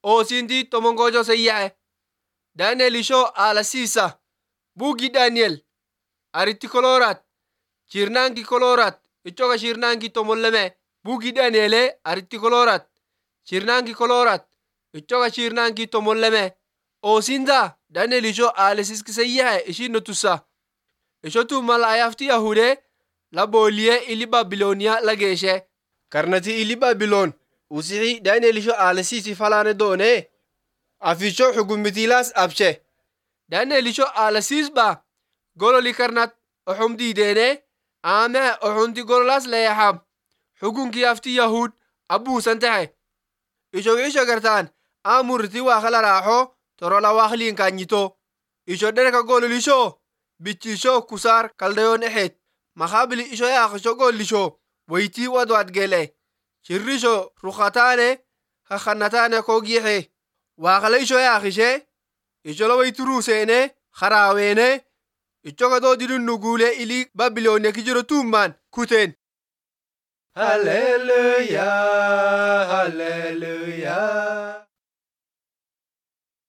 Osindi tomongojo sayyae. Daniel isho ala sisa. Bugi Daniel. Aritti kolorat. Shirnangi kolorat. Ichoga shirnangi tomolleme. Bugi Daniele aritti kolorat. Shirnangi kolorat. Ichoga shirnangi tomolleme. Osinda Daniel isho ala siski sayyae ishin notusa. Isho tu malayafti Yahude la boliye ili Babilonia la geshe. Karnati ili Babilon. Usihi Daniel isho ala sisi falane done. Afisho hugumitilas abshe. Daniel isho ala sisba. Gololi karnat oxumdi dene. Ame oxundi gololas layaham. Hugunki yafti Yahud abu santahe. Isho gartan amurti wakhala raho torola wakhlin kanyito. Isho dereka gololisho. Bichisho kusar kaldayon ehet. Makhabili isho yaakisho golisho. Waiti wadwad gele. Shirrisho rukhatane hakhanatane kogihe. Wakhala isho yaakishe. Isho la waituru sene kharawene. Ichoga do dirun nugule ili Babilonia kijiro tumman kuten. Hallelujah, hallelujah.